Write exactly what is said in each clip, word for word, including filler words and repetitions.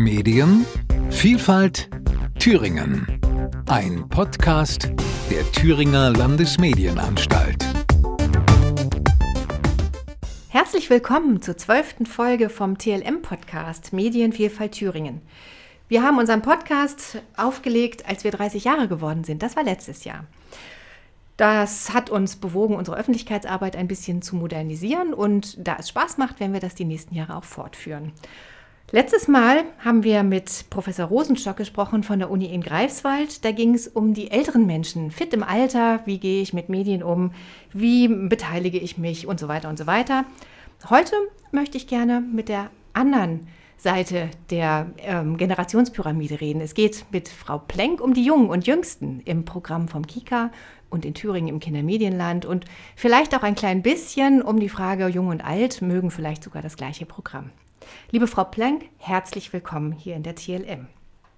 Medien, Vielfalt, Thüringen. Ein Podcast der Thüringer Landesmedienanstalt. Herzlich willkommen zur zwölften Folge vom T L M-Podcast Medienvielfalt Thüringen. Wir haben unseren Podcast aufgelegt, als wir dreißig Jahre geworden sind. Das war letztes Jahr. Das hat uns bewogen, unsere Öffentlichkeitsarbeit ein bisschen zu modernisieren und da es Spaß macht, werden wir das die nächsten Jahre auch fortführen. Letztes Mal haben wir mit Professor Rosenstock gesprochen von der Uni in Greifswald. Da ging es um die älteren Menschen, fit im Alter, wie gehe ich mit Medien um, wie beteilige ich mich und so weiter und so weiter. Heute möchte ich gerne mit der anderen Seite der ähm, Generationspyramide reden. Es geht mit Frau Plenk um die Jungen und Jüngsten im Programm vom KIKA und in Thüringen im Kindermedienland und vielleicht auch ein klein bisschen um die Frage Jung und Alt, mögen vielleicht sogar das gleiche Programm. Liebe Frau Plenk, herzlich willkommen hier in der T L M.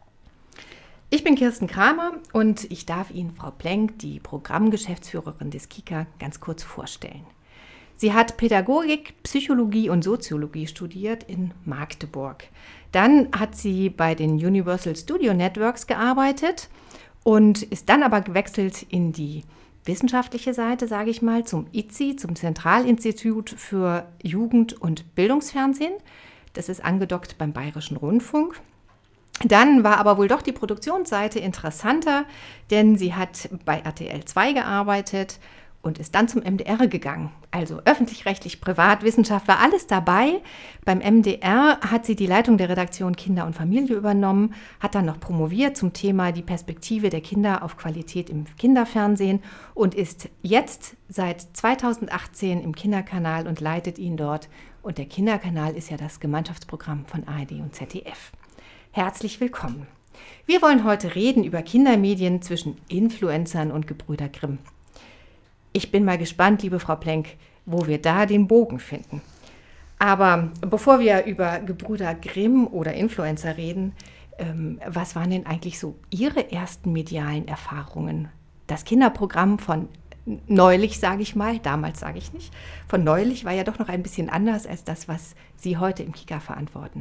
Ich bin Kirsten Kramer und ich darf Ihnen Frau Plenk, die Programmgeschäftsführerin des KIKA, ganz kurz vorstellen. Sie hat Pädagogik, Psychologie und Soziologie studiert in Magdeburg. Dann hat sie bei den Universal Studio Networks gearbeitet und ist dann aber gewechselt in die wissenschaftliche Seite, sage ich mal, zum I Z I, zum Zentralinstitut für Jugend- und Bildungsfernsehen. Das ist angedockt beim Bayerischen Rundfunk. Dann war aber wohl doch die Produktionsseite interessanter, denn sie hat bei R T L zwei gearbeitet und ist dann zum M D R gegangen. Also öffentlich-rechtlich, Privatwissenschaft war alles dabei. Beim M D R hat sie die Leitung der Redaktion Kinder und Familie übernommen, hat dann noch promoviert zum Thema die Perspektive der Kinder auf Qualität im Kinderfernsehen und ist jetzt seit zweitausendachtzehn im Kinderkanal und leitet ihn dort. Und der Kinderkanal ist ja das Gemeinschaftsprogramm von A R D und Z D F. Herzlich willkommen. Wir wollen heute reden über Kindermedien zwischen Influencern und Gebrüder Grimm. Ich bin mal gespannt, liebe Frau Plenk, wo wir da den Bogen finden. Aber bevor wir über Gebrüder Grimm oder Influencer reden, ähm, was waren denn eigentlich so Ihre ersten medialen Erfahrungen? Das Kinderprogramm von neulich, sage ich mal, damals sage ich nicht, von neulich war ja doch noch ein bisschen anders als das, was Sie heute im KIKA verantworten.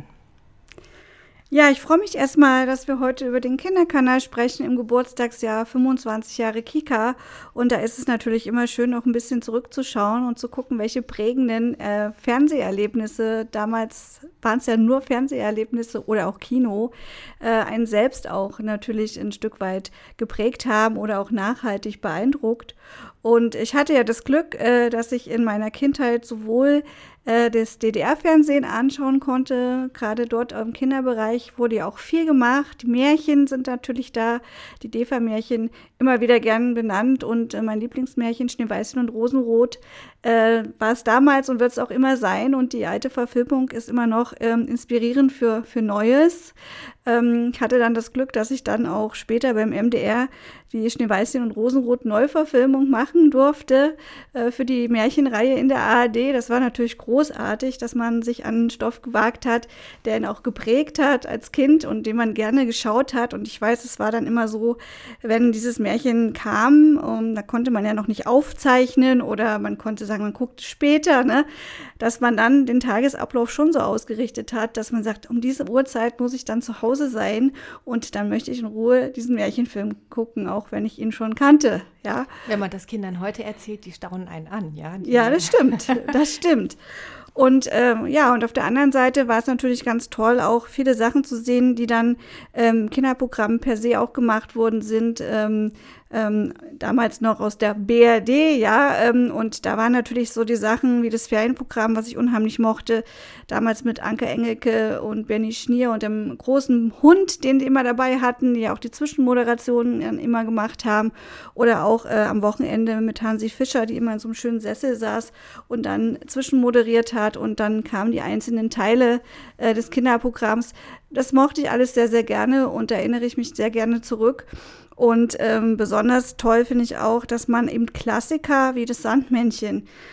Ja, ich freue mich erstmal, dass wir heute über den Kinderkanal sprechen im Geburtstagsjahr fünfundzwanzig Jahre KIKA. Und da ist es natürlich immer schön, auch ein bisschen zurückzuschauen und zu gucken, welche prägenden äh, Fernseherlebnisse, damals waren es ja nur Fernseherlebnisse oder auch Kino, äh, einen selbst auch natürlich ein Stück weit geprägt haben oder auch nachhaltig beeindruckt. Und ich hatte ja das Glück, äh, dass ich in meiner Kindheit sowohl das D D R-Fernsehen anschauen konnte. Gerade dort im Kinderbereich wurde ja auch viel gemacht. Die Märchen sind natürlich da, die D E F A-Märchen immer wieder gern benannt. Und äh, mein Lieblingsmärchen Schneeweißchen und Rosenrot äh, war es damals und wird es auch immer sein. Und die alte Verfilmung ist immer noch ähm, inspirierend für, für Neues. Ähm, ich hatte dann das Glück, dass ich dann auch später beim M D R die Schneeweißchen und Rosenrot Neuverfilmung machen durfte äh, für die Märchenreihe in der A R D. Das war natürlich großartig, dass man sich an einen Stoff gewagt hat, der ihn auch geprägt hat als Kind und den man gerne geschaut hat. Und ich weiß, es war dann immer so, wenn dieses Märchen kam, um, da konnte man ja noch nicht aufzeichnen oder man konnte sagen, man guckt später, ne, dass man dann den Tagesablauf schon so ausgerichtet hat, dass man sagt, um diese Uhrzeit muss ich dann zu Hause sein und dann möchte ich in Ruhe diesen Märchenfilm gucken, auch wenn ich ihn schon kannte, ja. Wenn man das Kindern heute erzählt, die staunen einen an, ja. Die ja, das stimmt, das stimmt. Und ähm, ja, und auf der anderen Seite war es natürlich ganz toll, auch viele Sachen zu sehen, die dann ähm, Kinderprogrammen per se auch gemacht worden sind, ähm, ähm, damals noch aus der B R D, ja, ähm, und da waren natürlich so die Sachen wie das Ferienprogramm, was ich unheimlich mochte, damals mit Anke Engelke und Benny Schnier und dem großen Hund, den die immer dabei hatten, die ja auch die Zwischenmoderationen dann immer gemacht haben, oder auch äh, am Wochenende mit Hansi Fischer, die immer in so einem schönen Sessel saß und dann zwischenmoderiert hat und dann kamen die einzelnen Teile äh, des Kinderprogramms. Das mochte ich alles sehr, sehr gerne und da erinnere ich mich sehr gerne zurück. Und ähm, besonders toll finde ich auch, dass man eben Klassiker wie das Sandmännchen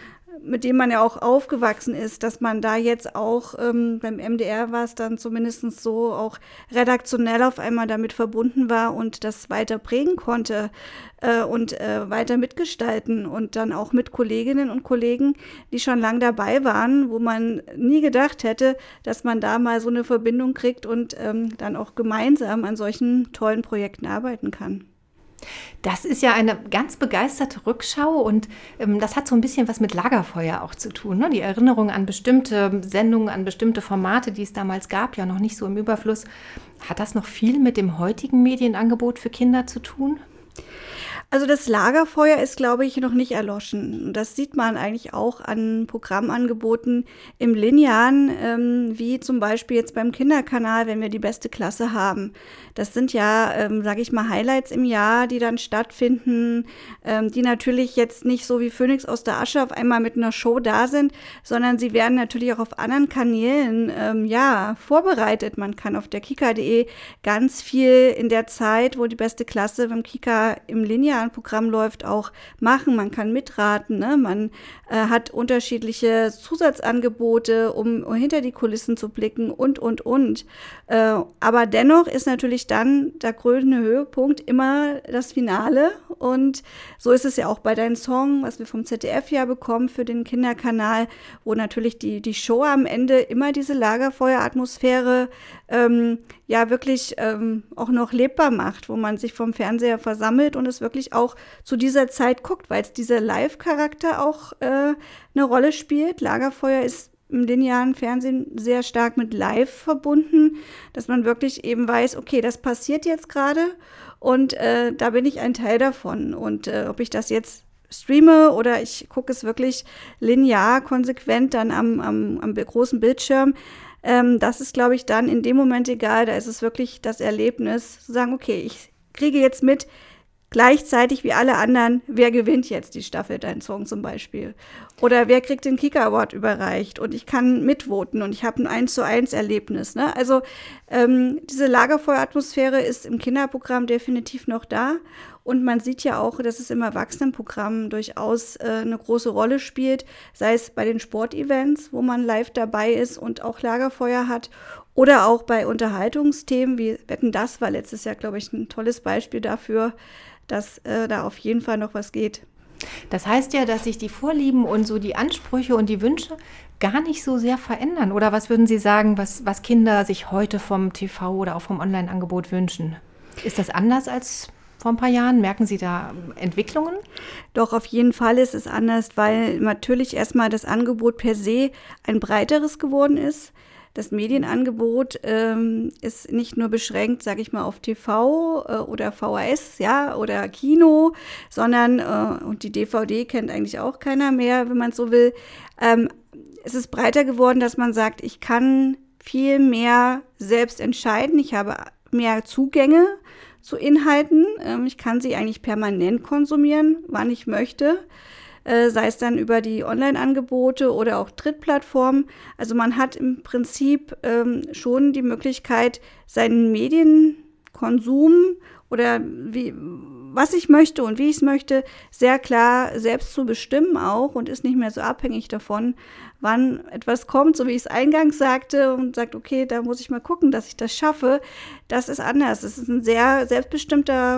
mit dem man ja auch aufgewachsen ist, dass man da jetzt auch, ähm, beim M D R war es dann zumindest so, auch redaktionell auf einmal damit verbunden war und das weiter prägen konnte äh, und äh, weiter mitgestalten und dann auch mit Kolleginnen und Kollegen, die schon lang dabei waren, wo man nie gedacht hätte, dass man da mal so eine Verbindung kriegt und ähm, dann auch gemeinsam an solchen tollen Projekten arbeiten kann. Das ist ja eine ganz begeisterte Rückschau und ähm, das hat so ein bisschen was mit Lagerfeuer auch zu tun, ne? Die Erinnerung an bestimmte Sendungen, an bestimmte Formate, die es damals gab, ja noch nicht so im Überfluss. Hat das noch viel mit dem heutigen Medienangebot für Kinder zu tun? Also das Lagerfeuer ist, glaube ich, noch nicht erloschen. Das sieht man eigentlich auch an Programmangeboten im Linearen, ähm, wie zum Beispiel jetzt beim Kinderkanal, wenn wir die beste Klasse haben. Das sind ja, ähm, sage ich mal, Highlights im Jahr, die dann stattfinden, ähm, die natürlich jetzt nicht so wie Phönix aus der Asche auf einmal mit einer Show da sind, sondern sie werden natürlich auch auf anderen Kanälen ähm, ja, vorbereitet. Man kann auf der kika punkt de ganz viel in der Zeit, wo die beste Klasse beim Kika im Linearen Programm läuft, auch machen. Man kann mitraten, ne? Man äh, hat unterschiedliche Zusatzangebote, um, um hinter die Kulissen zu blicken und, und, und. Äh, aber dennoch ist natürlich dann der grüne Höhepunkt immer das Finale und so ist es ja auch bei Dein Song, was wir vom Z D F ja bekommen für den Kinderkanal, wo natürlich die, die Show am Ende immer diese Lagerfeueratmosphäre ähm, ja wirklich ähm, auch noch lebbar macht, wo man sich vom Fernseher versammelt und es wirklich auch zu dieser Zeit guckt, weil es dieser Live-Charakter auch äh, eine Rolle spielt. Lagerfeuer ist im linearen Fernsehen sehr stark mit Live verbunden, dass man wirklich eben weiß, okay, das passiert jetzt gerade und äh, da bin ich ein Teil davon. Und äh, ob ich das jetzt streame oder ich gucke es wirklich linear, konsequent dann am, am, am großen Bildschirm, ähm, das ist, glaube ich, dann in dem Moment egal. Da ist es wirklich das Erlebnis, zu sagen, okay, ich kriege jetzt mit, gleichzeitig wie alle anderen, wer gewinnt jetzt die Staffel Dein Song zum Beispiel? Oder wer kriegt den Kika Award überreicht? Und ich kann mitvoten und ich habe ein eins zu eins Erlebnis. Ne? Also ähm, diese Lagerfeueratmosphäre ist im Kinderprogramm definitiv noch da. Und man sieht ja auch, dass es im Erwachsenenprogramm durchaus äh, eine große Rolle spielt, sei es bei den Sportevents, wo man live dabei ist und auch Lagerfeuer hat, oder auch bei Unterhaltungsthemen wie Wetten, das war letztes Jahr, glaube ich, ein tolles Beispiel dafür, dass äh, da auf jeden Fall noch was geht. Das heißt ja, dass sich die Vorlieben und so die Ansprüche und die Wünsche gar nicht so sehr verändern. Oder was würden Sie sagen, was, was Kinder sich heute vom T V oder auch vom Online-Angebot wünschen? Ist das anders als vor ein paar Jahren? Merken Sie da Entwicklungen? Doch, auf jeden Fall ist es anders, weil natürlich erstmal das Angebot per se ein breiteres geworden ist. Das Medienangebot ähm, ist nicht nur beschränkt, sage ich mal, auf T V äh, oder V H S, ja, oder Kino, sondern, äh, und die D V D kennt eigentlich auch keiner mehr, wenn man so will. Ähm, es ist breiter geworden, dass man sagt, ich kann viel mehr selbst entscheiden, ich habe mehr Zugänge zu Inhalten, ähm, ich kann sie eigentlich permanent konsumieren, wann ich möchte. Äh, sei es dann über die Online-Angebote oder auch Drittplattformen. Also man hat im Prinzip ähm, schon die Möglichkeit, seinen Medienkonsum oder wie, was ich möchte und wie ich es möchte, sehr klar selbst zu bestimmen auch und ist nicht mehr so abhängig davon, wann etwas kommt, so wie ich es eingangs sagte und sagt, okay, da muss ich mal gucken, dass ich das schaffe. Das ist anders. Es ist ein sehr selbstbestimmter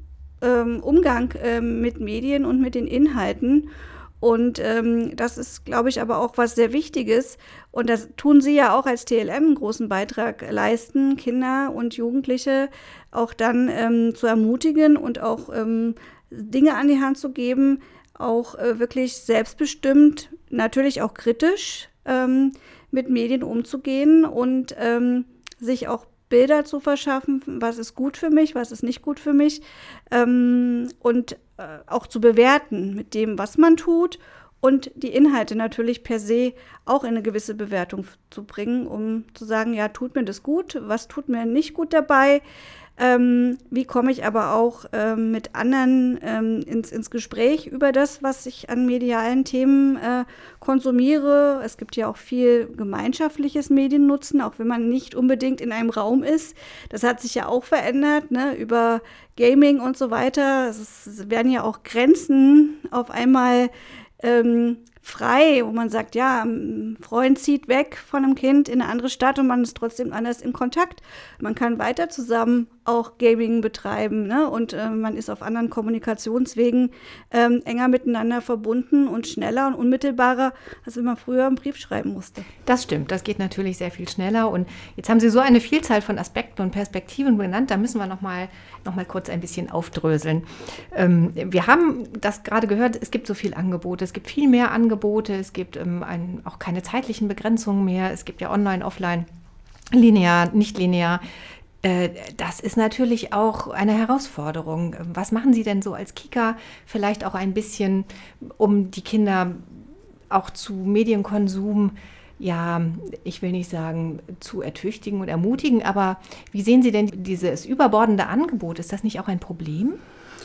Umgang ähm, mit Medien und mit den Inhalten. Und ähm, das ist, glaube ich, aber auch was sehr Wichtiges. Und das tun Sie ja auch als T L M einen großen Beitrag leisten, Kinder und Jugendliche auch dann ähm, zu ermutigen und auch ähm, Dinge an die Hand zu geben, auch äh, wirklich selbstbestimmt, natürlich auch kritisch ähm, mit Medien umzugehen und ähm, sich auch Bilder zu verschaffen, was ist gut für mich, was ist nicht gut für mich ähm, und äh, auch zu bewerten mit dem, was man tut und die Inhalte natürlich per se auch in eine gewisse Bewertung zu bringen, um zu sagen, ja, tut mir das gut, was tut mir nicht gut dabei, ähm, wie komme ich aber auch ähm, mit anderen ähm, ins, ins Gespräch über das, was ich an medialen Themen äh, konsumiere. Es gibt ja auch viel gemeinschaftliches Mediennutzen, auch wenn man nicht unbedingt in einem Raum ist. Das hat sich ja auch verändert, ne, über Gaming und so weiter. Es werden ja auch Grenzen auf einmal ähm, frei, wo man sagt, ja, ein Freund zieht weg von einem Kind in eine andere Stadt und man ist trotzdem anders in Kontakt. Man kann weiter zusammen auch Gaming betreiben, ne? Und äh, man ist auf anderen Kommunikationswegen ähm, enger miteinander verbunden und schneller und unmittelbarer, als wenn man früher einen Brief schreiben musste. Das stimmt, das geht natürlich sehr viel schneller und jetzt haben Sie so eine Vielzahl von Aspekten und Perspektiven genannt, da müssen wir noch mal, noch mal kurz ein bisschen aufdröseln. Ähm, wir haben das gerade gehört, es gibt so viel Angebote, es gibt viel mehr Angebote, es gibt ähm, ein, auch keine zeitlichen Begrenzungen mehr, es gibt ja online, offline, linear, nicht linear. Das ist natürlich auch eine Herausforderung. Was machen Sie denn so als Kita vielleicht auch ein bisschen, um die Kinder auch zu Medienkonsum, ja, ich will nicht sagen, zu ertüchtigen und ermutigen, aber wie sehen Sie denn dieses überbordende Angebot? Ist das nicht auch ein Problem?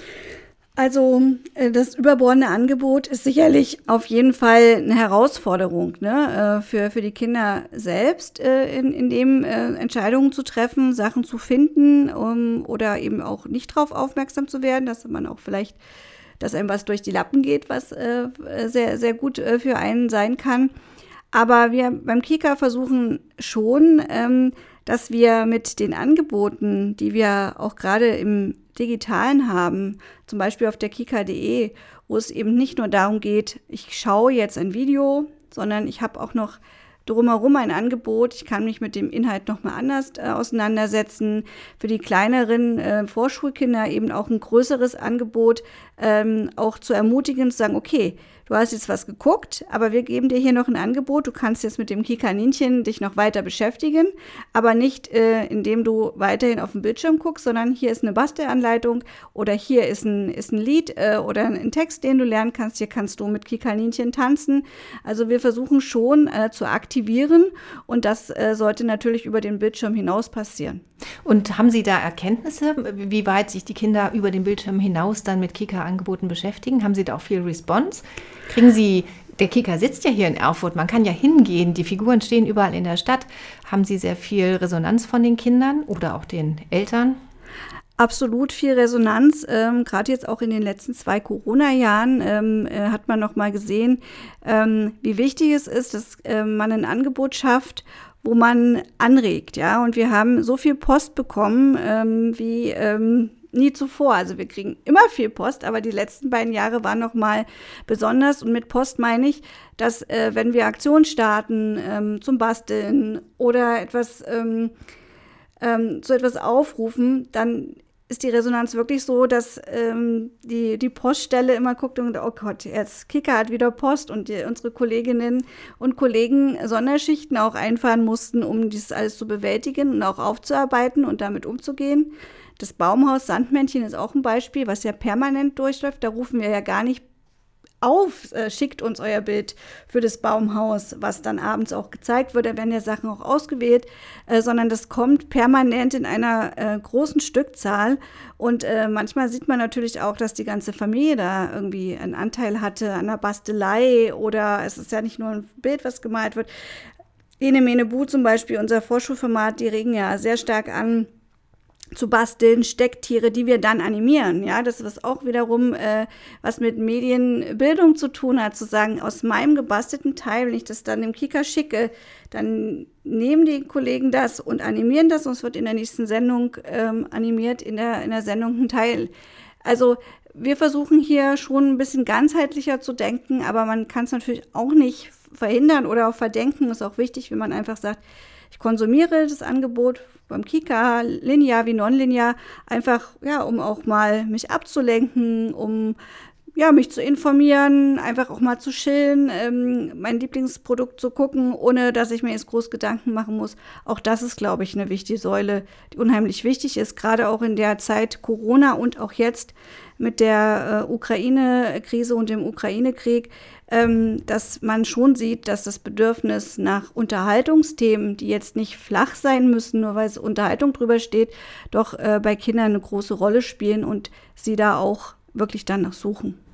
Also das überbordende Angebot ist sicherlich auf jeden Fall eine Herausforderung, ne, für, für die Kinder selbst, in, in dem Entscheidungen zu treffen, Sachen zu finden, um, oder eben auch nicht drauf aufmerksam zu werden, dass man auch vielleicht, dass einem was durch die Lappen geht, was äh, sehr, sehr gut äh, für einen sein kann. Aber wir beim Kika versuchen schon, ähm, dass wir mit den Angeboten, die wir auch gerade im Digitalen haben, zum Beispiel auf der kika punkt de, wo es eben nicht nur darum geht, ich schaue jetzt ein Video, sondern ich habe auch noch drumherum ein Angebot. Ich kann mich mit dem Inhalt nochmal anders äh, auseinandersetzen. Für die kleineren äh, Vorschulkinder eben auch ein größeres Angebot, ähm, auch zu ermutigen, zu sagen, okay, du hast jetzt was geguckt, aber wir geben dir hier noch ein Angebot. Du kannst jetzt mit dem Kika-Ninchen dich noch weiter beschäftigen, aber nicht, äh, indem du weiterhin auf den Bildschirm guckst, sondern hier ist eine Bastelanleitung oder hier ist ein, ist ein Lied äh, oder ein Text, den du lernen kannst. Hier kannst du mit Kika-Ninchen tanzen. Also wir versuchen schon äh, zu aktivieren und das äh, sollte natürlich über den Bildschirm hinaus passieren. Und haben Sie da Erkenntnisse, wie weit sich die Kinder über den Bildschirm hinaus dann mit Kika-Angeboten beschäftigen? Haben Sie da auch viel Response? Kriegen Sie, der Kika sitzt ja hier in Erfurt, man kann ja hingehen, die Figuren stehen überall in der Stadt. Haben Sie sehr viel Resonanz von den Kindern oder auch den Eltern? Absolut viel Resonanz. Ähm, gerade jetzt auch in den letzten zwei Corona-Jahren ähm, äh, hat man noch mal gesehen, ähm, wie wichtig es ist, dass äh, man ein Angebot schafft, wo man anregt, ja. Und wir haben so viel Post bekommen ähm, wie ähm, nie zuvor. Also wir kriegen immer viel Post, aber die letzten beiden Jahre waren noch mal besonders. Und mit Post meine ich, dass äh, wenn wir Aktionen starten ähm, zum Basteln oder etwas ähm, ähm, so etwas aufrufen, dann ist die Resonanz wirklich so, dass ähm, die, die Poststelle immer guckt und oh Gott, jetzt Kika hat wieder Post und die, unsere Kolleginnen und Kollegen Sonderschichten auch einfahren mussten, um dieses alles zu bewältigen und auch aufzuarbeiten und damit umzugehen. Das Baumhaus Sandmännchen ist auch ein Beispiel, was ja permanent durchläuft. Da rufen wir ja gar nicht auf, äh, schickt uns euer Bild für das Baumhaus, was dann abends auch gezeigt wird, da werden ja Sachen auch ausgewählt, äh, sondern das kommt permanent in einer äh, großen Stückzahl und äh, manchmal sieht man natürlich auch, dass die ganze Familie da irgendwie einen Anteil hatte an der Bastelei oder es ist ja nicht nur ein Bild, was gemalt wird. Ene Mene Bu zum Beispiel, unser Vorschulformat, die regen ja sehr stark an, zu basteln, Stecktiere, die wir dann animieren. Ja, das ist auch wiederum, äh, was mit Medienbildung zu tun hat, zu sagen, aus meinem gebastelten Teil, wenn ich das dann dem Kika schicke, dann nehmen die Kollegen das und animieren das und es wird in der nächsten Sendung ähm, animiert, in der, in der Sendung ein Teil. Also wir versuchen hier schon ein bisschen ganzheitlicher zu denken, aber man kann es natürlich auch nicht verhindern oder auch verdenken. Ist auch wichtig, wenn man einfach sagt, ich konsumiere das Angebot beim Kika, linear wie nonlinear, einfach, ja, um auch mal mich abzulenken, um ja, mich zu informieren, einfach auch mal zu chillen, ähm, mein Lieblingsprodukt zu gucken, ohne dass ich mir jetzt groß Gedanken machen muss. Auch das ist, glaube ich, eine wichtige Säule, die unheimlich wichtig ist, gerade auch in der Zeit Corona und auch jetzt mit der äh, Ukraine-Krise und dem Ukraine-Krieg, ähm, dass man schon sieht, dass das Bedürfnis nach Unterhaltungsthemen, die jetzt nicht flach sein müssen, nur weil es Unterhaltung drüber steht, doch äh, bei Kindern eine große Rolle spielen und sie da auch wirklich danach suchen.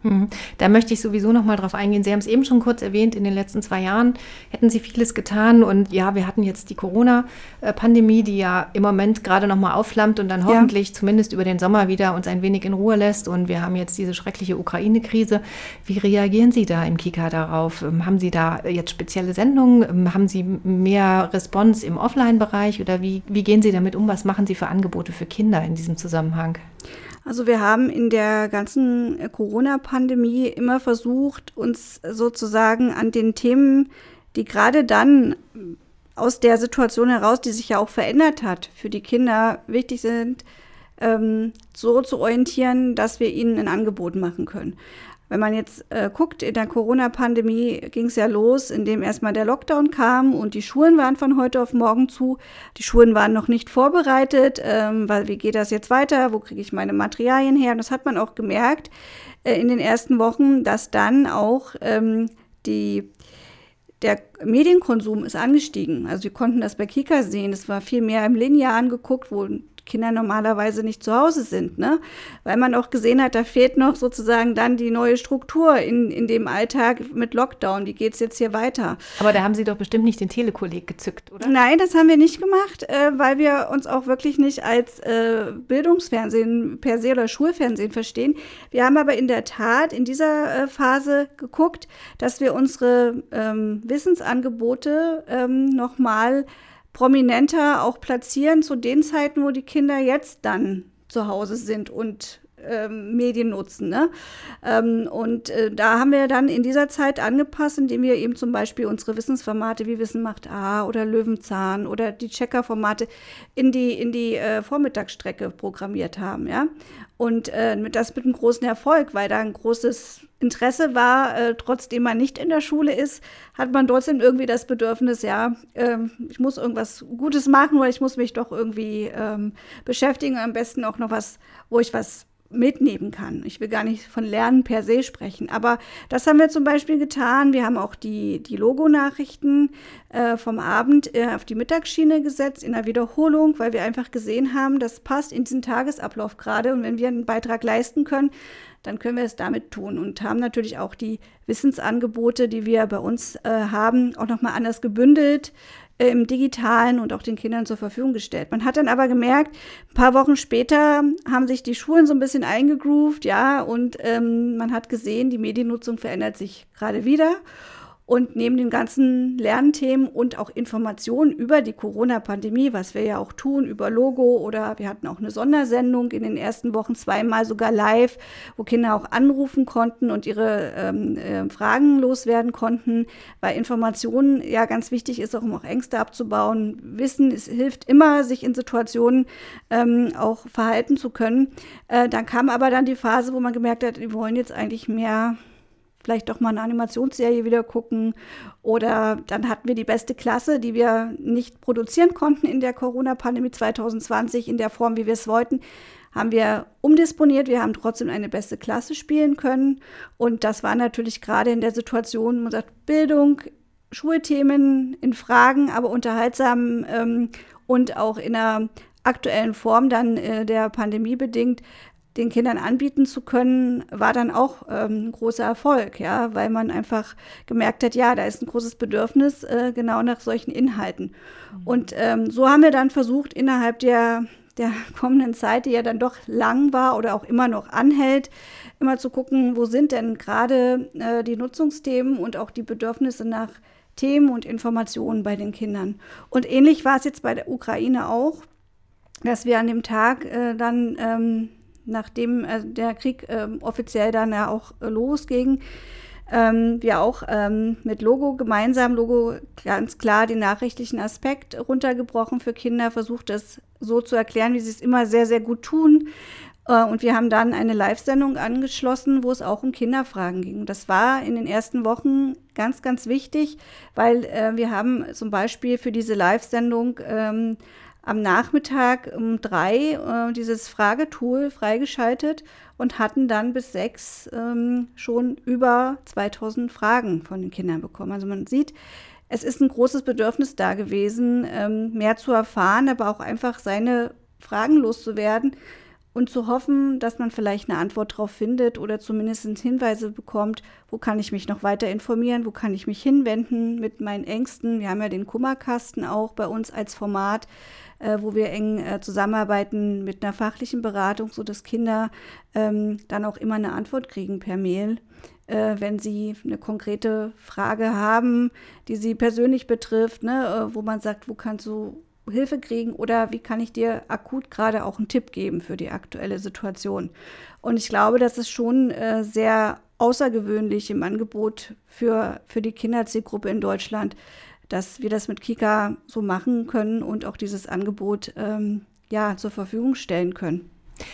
Da möchte ich sowieso noch mal drauf eingehen. Sie haben es eben schon kurz erwähnt, in den letzten zwei Jahren hätten Sie vieles getan. Und ja, wir hatten jetzt die Corona-Pandemie, die ja im Moment gerade noch mal aufflammt und dann hoffentlich ja. zumindest über den Sommer wieder uns ein wenig in Ruhe lässt. Und wir haben jetzt diese schreckliche Ukraine-Krise. Wie reagieren Sie da im Kika darauf? Haben Sie da jetzt spezielle Sendungen? Haben Sie mehr Response im Offline-Bereich? Oder wie, wie gehen Sie damit um? Was machen Sie für Angebote für Kinder in diesem Zusammenhang? Also wir haben in der ganzen Corona-Pandemie immer versucht, uns sozusagen an den Themen, die gerade dann aus der Situation heraus, die sich ja auch verändert hat, für die Kinder wichtig sind, ähm, so zu orientieren, dass wir ihnen ein Angebot machen können. Wenn man jetzt äh, guckt, in der Corona-Pandemie ging es ja los, indem erstmal der Lockdown kam und die Schulen waren von heute auf morgen zu. Die Schulen waren noch nicht vorbereitet, ähm, weil wie geht das jetzt weiter, wo kriege ich meine Materialien her? Und das hat man auch gemerkt äh, in den ersten Wochen, dass dann auch ähm, die, der Medienkonsum ist angestiegen. Also wir konnten das bei Kika sehen, es war viel mehr im Linearen geguckt, wo Kinder normalerweise nicht zu Hause sind, ne? Weil man auch gesehen hat, da fehlt noch sozusagen dann die neue Struktur in, in dem Alltag mit Lockdown. Wie geht's jetzt hier weiter? Aber da haben Sie doch bestimmt nicht den Telekolleg gezückt, oder? Nein, das haben wir nicht gemacht, äh, weil wir uns auch wirklich nicht als äh, Bildungsfernsehen per se oder Schulfernsehen verstehen. Wir haben aber in der Tat in dieser äh, Phase geguckt, dass wir unsere ähm, Wissensangebote ähm, nochmal prominenter auch platzieren zu den Zeiten, wo die Kinder jetzt dann zu Hause sind und ähm, Medien nutzen. Ne? Ähm, und äh, da haben wir dann in dieser Zeit angepasst, indem wir eben zum Beispiel unsere Wissensformate wie Wissen macht A oder Löwenzahn oder die Checker-Formate in die, in die äh, Vormittagsstrecke programmiert haben. Ja? Und äh, das mit einem großen Erfolg, weil da ein großes Interesse war, äh, trotzdem man nicht in der Schule ist, hat man trotzdem irgendwie das Bedürfnis, ja, äh, ich muss irgendwas Gutes machen oder ich muss mich doch irgendwie ähm, beschäftigen, am besten auch noch was, wo ich was mitnehmen kann. Ich will gar nicht von Lernen per se sprechen, aber das haben wir zum Beispiel getan. Wir haben auch die, die Logonachrichten äh, vom Abend äh, auf die Mittagsschiene gesetzt in der Wiederholung, weil wir einfach gesehen haben, das passt in diesen Tagesablauf gerade und wenn wir einen Beitrag leisten können, dann können wir es damit tun und haben natürlich auch die Wissensangebote, die wir bei uns äh, haben, auch nochmal anders gebündelt äh, im Digitalen und auch den Kindern zur Verfügung gestellt. Man hat dann aber gemerkt, ein paar Wochen später haben sich die Schulen so ein bisschen eingegroovt, ja, und ähm, man hat gesehen, die Mediennutzung verändert sich gerade wieder. Und neben den ganzen Lernthemen und auch Informationen über die Corona-Pandemie, was wir ja auch tun, über Logo oder wir hatten auch eine Sondersendung in den ersten Wochen zweimal sogar live, wo Kinder auch anrufen konnten und ihre ähm, äh, Fragen loswerden konnten, weil Informationen ja ganz wichtig ist, auch um auch Ängste abzubauen. Wissen, es hilft immer, sich in Situationen ähm, auch verhalten zu können. Äh, dann kam aber dann die Phase, wo man gemerkt hat, wir wollen jetzt eigentlich mehr vielleicht doch mal eine Animationsserie wieder gucken. Oder dann hatten wir die beste Klasse, die wir nicht produzieren konnten in der Corona-Pandemie zwanzig zwanzig in der Form, wie wir es wollten, haben wir umdisponiert. Wir haben trotzdem eine beste Klasse spielen können. Und das war natürlich gerade in der Situation, man sagt, Bildung, Schulthemen in Fragen, aber unterhaltsam ähm, und auch in einer aktuellen Form dann äh, der Pandemie bedingt, den Kindern anbieten zu können, war dann auch ähm, ein großer Erfolg, ja, weil man einfach gemerkt hat, ja, da ist ein großes Bedürfnis äh, genau nach solchen Inhalten. Mhm. Und ähm, so haben wir dann versucht, innerhalb der, der kommenden Zeit, die ja dann doch lang war oder auch immer noch anhält, immer zu gucken, wo sind denn gerade äh, die Nutzungsthemen und auch die Bedürfnisse nach Themen und Informationen bei den Kindern. Und ähnlich war es jetzt bei der Ukraine auch, dass wir an dem Tag äh, dann ähm, nachdem äh, der Krieg äh, offiziell dann ja auch äh, losging, ähm, wir auch ähm, mit Logo gemeinsam, Logo ganz klar den nachrichtlichen Aspekt runtergebrochen für Kinder, versucht das so zu erklären, wie sie es immer sehr, sehr gut tun. Äh, und wir haben dann eine Live-Sendung angeschlossen, wo es auch um Kinderfragen ging. Das war in den ersten Wochen ganz, ganz wichtig, weil äh, wir haben zum Beispiel für diese Live-Sendung ähm, am Nachmittag um drei äh, dieses Fragetool freigeschaltet und hatten dann bis sechs ähm, schon über zweitausend Fragen von den Kindern bekommen. Also man sieht, es ist ein großes Bedürfnis da gewesen, ähm, mehr zu erfahren, aber auch einfach seine Fragen loszuwerden. und zu hoffen, dass man vielleicht eine Antwort darauf findet oder zumindest Hinweise bekommt, wo kann ich mich noch weiter informieren, wo kann ich mich hinwenden mit meinen Ängsten. Wir haben ja den Kummerkasten auch bei uns als Format, äh, wo wir eng äh, zusammenarbeiten mit einer fachlichen Beratung, sodass Kinder ähm, dann auch immer eine Antwort kriegen per Mail, äh, wenn sie eine konkrete Frage haben, die sie persönlich betrifft, ne, äh, wo man sagt, wo kannst du Hilfe kriegen oder wie kann ich dir akut gerade auch einen Tipp geben für die aktuelle Situation. Und ich glaube, das ist schon äh, sehr außergewöhnlich im Angebot für, für die Kinderzielgruppe in Deutschland, dass wir das mit Kika so machen können und auch dieses Angebot ähm, ja, zur Verfügung stellen können.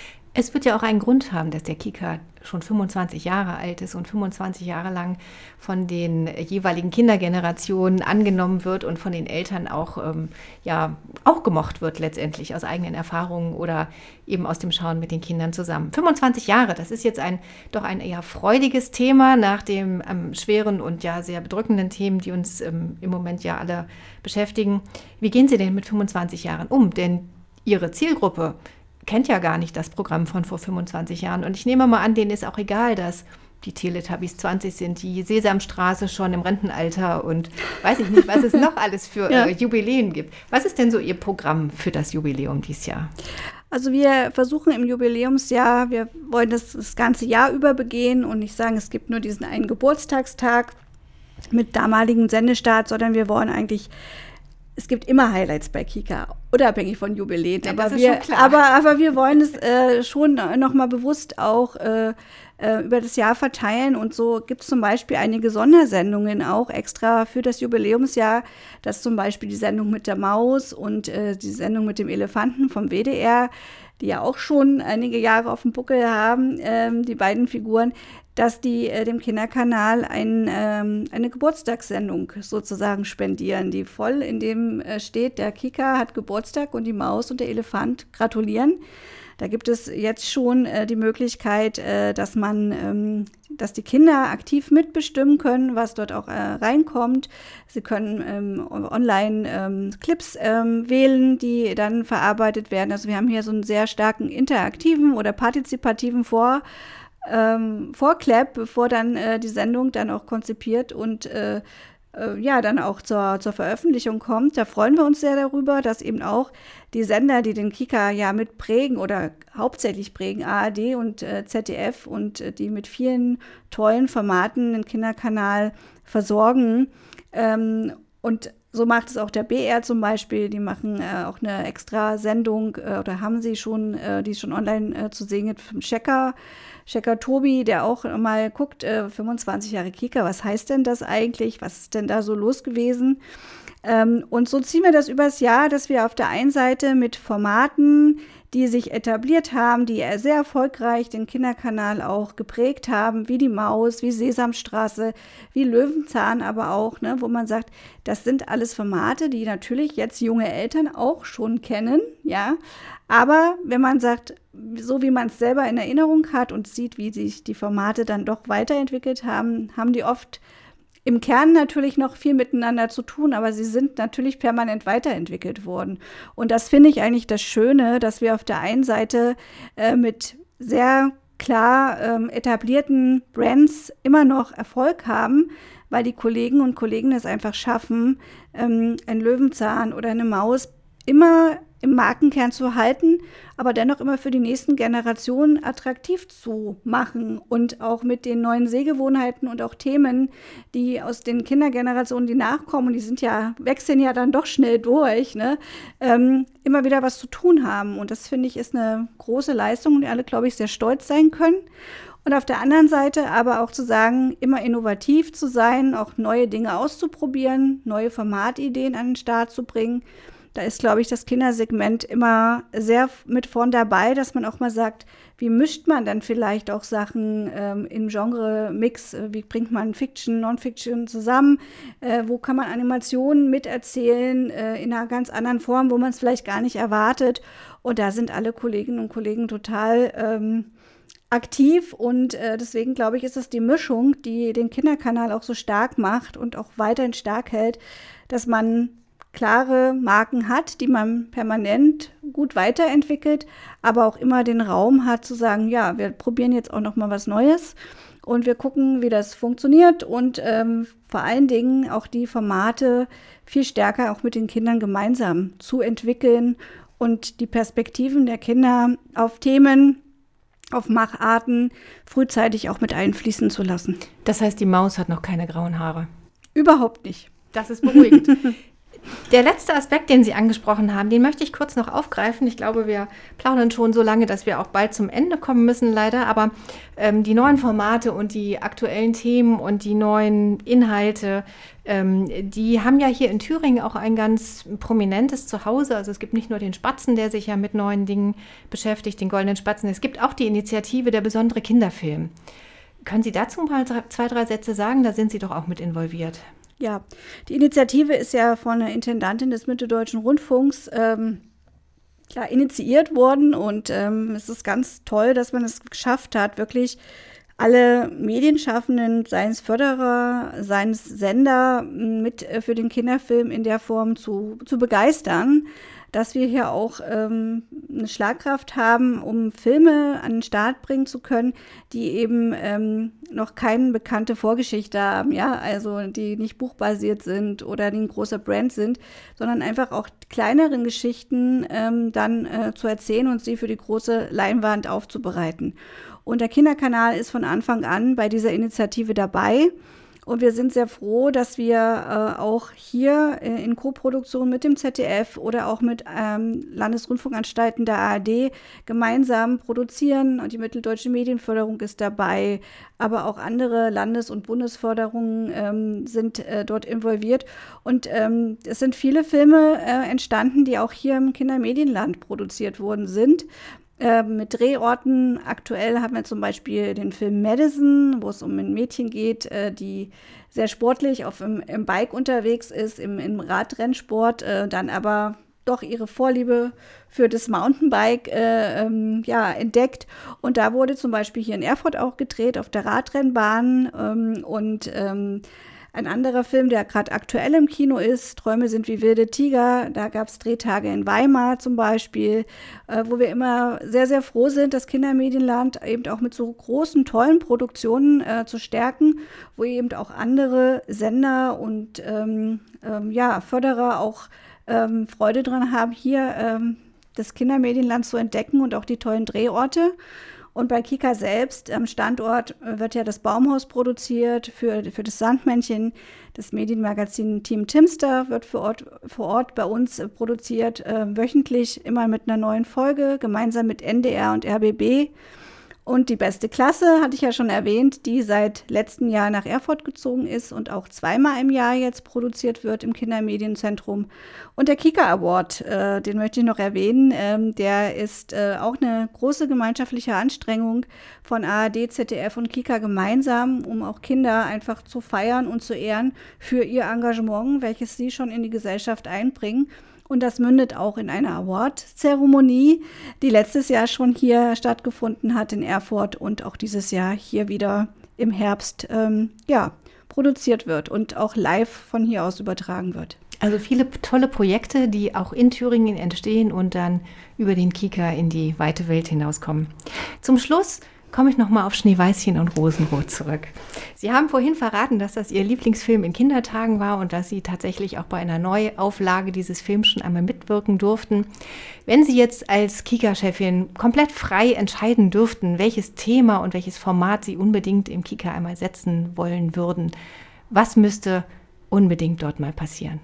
Es wird ja auch einen Grund haben, dass der Kika schon fünfundzwanzig Jahre alt ist und fünfundzwanzig Jahre lang von den jeweiligen Kindergenerationen angenommen wird und von den Eltern auch, ähm, ja, auch gemocht wird letztendlich aus eigenen Erfahrungen oder eben aus dem Schauen mit den Kindern zusammen. fünfundzwanzig Jahre, das ist jetzt ein doch ein eher freudiges Thema nach den ähm, schweren und ja sehr bedrückenden Themen, die uns ähm, im Moment ja alle beschäftigen. Wie gehen Sie denn mit fünfundzwanzig Jahren um? Denn Ihre Zielgruppe kennt ja gar nicht das Programm von vor fünfundzwanzig Jahren. Und ich nehme mal an, denen ist auch egal, dass die Teletubbies zwanzig sind, die Sesamstraße schon im Rentenalter und weiß ich nicht, was es noch alles für ja. äh, Jubiläen gibt. Was ist denn so Ihr Programm für das Jubiläum dieses Jahr? Also wir versuchen im Jubiläumsjahr, wir wollen das das ganze Jahr über begehen und nicht sagen, es gibt nur diesen einen Geburtstagstag mit damaligem Sendestart, sondern wir wollen eigentlich Es gibt immer Highlights bei Kika, unabhängig von Jubiläen. Ja, aber, wir, aber, aber wir wollen es äh, schon noch mal bewusst auch äh, äh, über das Jahr verteilen. Und so gibt es zum Beispiel einige Sondersendungen auch extra für das Jubiläumsjahr. Das ist zum Beispiel die Sendung mit der Maus und äh, die Sendung mit dem Elefanten vom W D R, die ja auch schon einige Jahre auf dem Buckel haben, ähm, die beiden Figuren, dass die äh, dem Kinderkanal ein, ähm, eine Geburtstagssendung sozusagen spendieren, die voll in dem äh, steht, der Kika hat Geburtstag und die Maus und der Elefant gratulieren. Da gibt es jetzt schon äh, die Möglichkeit, äh, dass man, ähm, dass die Kinder aktiv mitbestimmen können, was dort auch äh, reinkommt. Sie können ähm, online ähm, Clips ähm, wählen, die dann verarbeitet werden. Also wir haben hier so einen sehr starken interaktiven oder partizipativen Vor Ähm, Vorclap, bevor dann äh, die Sendung dann auch konzipiert und äh, äh, ja, dann auch zur, zur Veröffentlichung kommt. Da freuen wir uns sehr darüber, dass eben auch die Sender, die den Kika ja mit prägen oder hauptsächlich prägen, A R D und äh, Z D F und äh, die mit vielen tollen Formaten den Kinderkanal versorgen. Ähm, und so macht es auch der B R zum Beispiel, die machen äh, auch eine extra Sendung äh, oder haben sie schon, äh, die schon online äh, zu sehen gibt vom Checker. Checker Tobi, der auch mal guckt, äh, fünfundzwanzig Jahre Kika, was heißt denn das eigentlich? Was ist denn da so los gewesen? Ähm, und so ziehen wir das übers Jahr, dass wir auf der einen Seite mit Formaten, die sich etabliert haben, die sehr erfolgreich den Kinderkanal auch geprägt haben, wie die Maus, wie Sesamstraße, wie Löwenzahn aber auch, ne, wo man sagt, das sind alles Formate, die natürlich jetzt junge Eltern auch schon kennen, ja, aber wenn man sagt, so wie man es selber in Erinnerung hat und sieht, wie sich die Formate dann doch weiterentwickelt haben, haben die oft im Kern natürlich noch viel miteinander zu tun, aber sie sind natürlich permanent weiterentwickelt worden. Und das finde ich eigentlich das Schöne, dass wir auf der einen Seite äh, mit sehr klar ähm, etablierten Brands immer noch Erfolg haben, weil die Kollegen und Kollegen es einfach schaffen, ähm, ein Löwenzahn oder eine Maus immer im Markenkern zu halten, aber dennoch immer für die nächsten Generationen attraktiv zu machen und auch mit den neuen Sehgewohnheiten und auch Themen, die aus den Kindergenerationen, die nachkommen, die sind ja, wechseln ja dann doch schnell durch, ne, ähm, immer wieder was zu tun haben. Und das, finde ich, ist eine große Leistung und alle, glaube ich, sehr stolz sein können. Und auf der anderen Seite aber auch zu sagen, immer innovativ zu sein, auch neue Dinge auszuprobieren, neue Formatideen an den Start zu bringen. Da ist, glaube ich, das Kindersegment immer sehr mit vorn dabei, dass man auch mal sagt, wie mischt man dann vielleicht auch Sachen ähm, im Genre-Mix, äh, wie bringt man Fiction, Non-Fiction zusammen, äh, wo kann man Animationen miterzählen äh, in einer ganz anderen Form, wo man es vielleicht gar nicht erwartet. Und da sind alle Kolleginnen und Kollegen total ähm, aktiv und äh, deswegen, glaube ich, ist es die Mischung, die den Kinderkanal auch so stark macht und auch weiterhin stark hält, dass man klare Marken hat, die man permanent gut weiterentwickelt, aber auch immer den Raum hat zu sagen, ja, wir probieren jetzt auch noch mal was Neues und wir gucken, wie das funktioniert und ähm, vor allen Dingen auch die Formate viel stärker auch mit den Kindern gemeinsam zu entwickeln und die Perspektiven der Kinder auf Themen, auf Macharten frühzeitig auch mit einfließen zu lassen. Das heißt, die Maus hat noch keine grauen Haare? Überhaupt nicht. Das ist beruhigend. Der letzte Aspekt, den Sie angesprochen haben, den möchte ich kurz noch aufgreifen. Ich glaube, wir plaudern schon so lange, dass wir auch bald zum Ende kommen müssen, leider. Aber ähm, die neuen Formate und die aktuellen Themen und die neuen Inhalte, ähm, die haben ja hier in Thüringen auch ein ganz prominentes Zuhause. Also es gibt nicht nur den Spatzen, der sich ja mit neuen Dingen beschäftigt, den Goldenen Spatzen. Es gibt auch die Initiative Der besondere Kinderfilm. Können Sie dazu mal zwei, drei Sätze sagen? Da sind Sie doch auch mit involviert. Ja, die Initiative ist ja von der Intendantin des Mitteldeutschen Rundfunks ähm, ja, initiiert worden und ähm, es ist ganz toll, dass man es geschafft hat, wirklich alle Medienschaffenden, seien es Förderer, seien es Sender, mit äh, für den Kinderfilm in der Form zu, zu begeistern, dass wir hier auch ähm, eine Schlagkraft haben, um Filme an den Start bringen zu können, die eben ähm, noch keine bekannte Vorgeschichte haben, ja, also die nicht buchbasiert sind oder die ein großer Brand sind, sondern einfach auch kleineren Geschichten ähm, dann äh, zu erzählen und sie für die große Leinwand aufzubereiten. Und der Kinderkanal ist von Anfang an bei dieser Initiative dabei. Und wir sind sehr froh, dass wir äh, auch hier äh, in Koproduktion mit dem Z D F oder auch mit ähm, Landesrundfunkanstalten der A R D gemeinsam produzieren. Und die Mitteldeutsche Medienförderung ist dabei, aber auch andere Landes- und Bundesförderungen ähm, sind äh, dort involviert. Und ähm, es sind viele Filme äh, entstanden, die auch hier im Kindermedienland produziert worden sind. Äh, mit Drehorten. Aktuell haben wir zum Beispiel den Film Madison, wo es um ein Mädchen geht, äh, die sehr sportlich auf im, im Bike unterwegs ist, im, im Radrennsport, äh, dann aber doch ihre Vorliebe für das Mountainbike äh, ähm, ja, entdeckt. Und da wurde zum Beispiel hier in Erfurt auch gedreht, auf der Radrennbahn. Ähm, und ähm, ein anderer Film, der gerade aktuell im Kino ist, Träume sind wie wilde Tiger, da gab es Drehtage in Weimar zum Beispiel, äh, wo wir immer sehr, sehr froh sind, das Kindermedienland eben auch mit so großen, tollen Produktionen äh, zu stärken, wo eben auch andere Sender und ähm, ähm, ja, Förderer auch ähm, Freude dran haben, hier ähm, das Kindermedienland zu entdecken und auch die tollen Drehorte. Und bei Kika selbst am Standort wird ja das Baumhaus produziert für, für das Sandmännchen. Das Medienmagazin Team Timster wird vor Ort, vor Ort bei uns produziert, äh, wöchentlich immer mit einer neuen Folge, gemeinsam mit N D R und R B B. Und die beste Klasse, hatte ich ja schon erwähnt, die seit letztem Jahr nach Erfurt gezogen ist und auch zweimal im Jahr jetzt produziert wird im Kindermedienzentrum. Und der Kika Award, äh, den möchte ich noch erwähnen, ähm, der ist äh, auch eine große gemeinschaftliche Anstrengung von A R D, Z D F und Kika gemeinsam, um auch Kinder einfach zu feiern und zu ehren für ihr Engagement, welches sie schon in die Gesellschaft einbringen. Und das mündet auch in einer Award-Zeremonie, die letztes Jahr schon hier stattgefunden hat in Erfurt und auch dieses Jahr hier wieder im Herbst ähm, ja, produziert wird und auch live von hier aus übertragen wird. Also viele tolle Projekte, die auch in Thüringen entstehen und dann über den Kika in die weite Welt hinauskommen. Zum Schluss komme ich nochmal auf Schneeweißchen und Rosenrot zurück. Sie haben vorhin verraten, dass das Ihr Lieblingsfilm in Kindertagen war und dass Sie tatsächlich auch bei einer Neuauflage dieses Films schon einmal mitwirken durften. Wenn Sie jetzt als Kika-Chefin komplett frei entscheiden dürften, welches Thema und welches Format Sie unbedingt im Kika einmal setzen wollen würden, was müsste unbedingt dort mal passieren?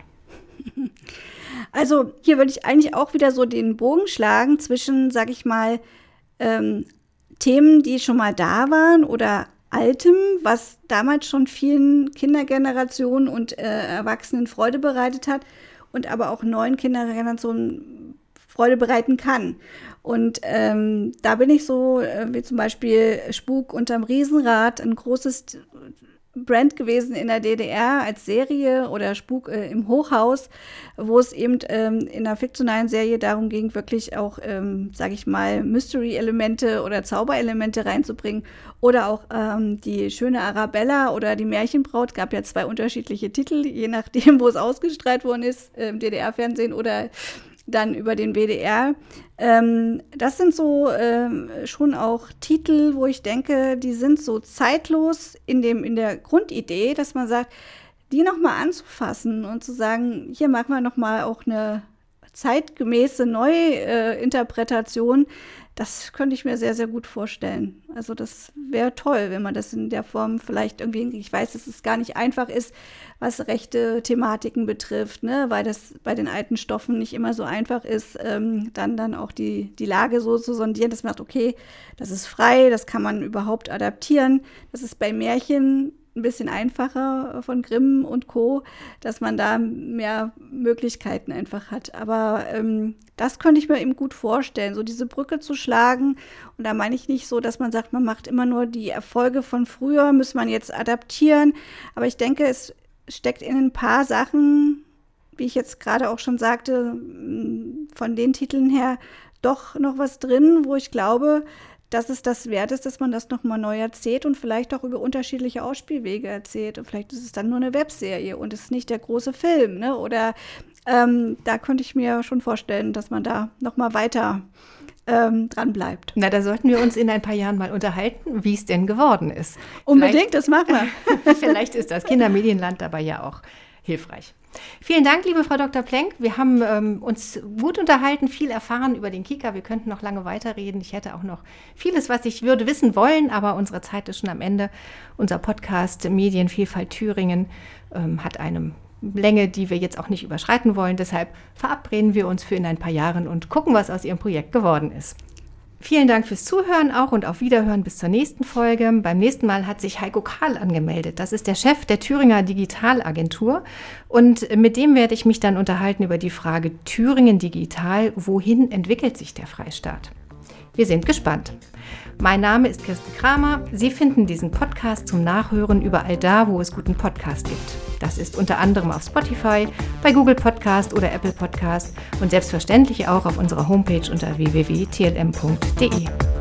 Also hier würde ich eigentlich auch wieder so den Bogen schlagen zwischen, sag ich mal, ähm, Themen, die schon mal da waren oder Altem, was damals schon vielen Kindergenerationen und äh, Erwachsenen Freude bereitet hat und aber auch neuen Kindergenerationen Freude bereiten kann. Und ähm, da bin ich so, äh, wie zum Beispiel Spuk unterm Riesenrad, ein großes Brand gewesen in der D D R als Serie oder Spuk äh, im Hochhaus, wo es eben ähm, in einer fiktionalen Serie darum ging, wirklich auch, ähm, sage ich mal, Mystery-Elemente oder Zauberelemente reinzubringen. Oder auch ähm, die schöne Arabella oder die Märchenbraut, gab ja zwei unterschiedliche Titel, je nachdem, wo es ausgestrahlt worden ist, äh, im D D R-Fernsehen oder dann über den B D R. Ähm, das sind so ähm, schon auch Titel, wo ich denke, die sind so zeitlos in dem, in der Grundidee, dass man sagt, die nochmal anzufassen und zu sagen, hier machen wir nochmal auch eine zeitgemäße Neuinterpretation. Äh, das könnte ich mir sehr, sehr gut vorstellen. Also das wäre toll, wenn man das in der Form vielleicht irgendwie, ich weiß, dass es gar nicht einfach ist, was rechte Thematiken betrifft, ne? Weil das bei den alten Stoffen nicht immer so einfach ist, ähm, dann, dann auch die, die Lage so zu sondieren, dass man sagt, okay, das ist frei, das kann man überhaupt adaptieren. Das ist bei Märchen ein bisschen einfacher von Grimm und Co., dass man da mehr Möglichkeiten einfach hat. Aber ähm, das könnte ich mir eben gut vorstellen, so diese Brücke zu schlagen. Und da meine ich nicht so, dass man sagt, man macht immer nur die Erfolge von früher, muss man jetzt adaptieren. Aber ich denke, es steckt in ein paar Sachen, wie ich jetzt gerade auch schon sagte, von den Titeln her doch noch was drin, wo ich glaube, dass es das wert ist, dass man das nochmal neu erzählt und vielleicht auch über unterschiedliche Ausspielwege erzählt. Und vielleicht ist es dann nur eine Webserie und es ist nicht der große Film, ne? Oder ähm, da könnte ich mir schon vorstellen, dass man da nochmal weiter ähm, dran bleibt. Na, da sollten wir uns in ein paar Jahren mal unterhalten, wie es denn geworden ist. Unbedingt, vielleicht, das machen wir. Vielleicht ist das Kindermedienland dabei ja auch hilfreich. Vielen Dank, liebe Frau Doktor Plenk. Wir haben ähm, uns gut unterhalten, viel erfahren über den Kika. Wir könnten noch lange weiterreden. Ich hätte auch noch vieles, was ich würde wissen wollen, aber unsere Zeit ist schon am Ende. Unser Podcast Medienvielfalt Thüringen ähm, hat eine Länge, die wir jetzt auch nicht überschreiten wollen. Deshalb verabreden wir uns für in ein paar Jahren und gucken, was aus Ihrem Projekt geworden ist. Vielen Dank fürs Zuhören auch und auf Wiederhören bis zur nächsten Folge. Beim nächsten Mal hat sich Heiko Karl angemeldet. Das ist der Chef der Thüringer Digitalagentur. Und mit dem werde ich mich dann unterhalten über die Frage Thüringen Digital. Wohin entwickelt sich der Freistaat? Wir sind gespannt. Mein Name ist Kirsten Kramer. Sie finden diesen Podcast zum Nachhören überall da, wo es guten Podcast gibt. Das ist unter anderem auf Spotify, bei Google Podcast oder Apple Podcast und selbstverständlich auch auf unserer Homepage unter w w w punkt t l m punkt d e.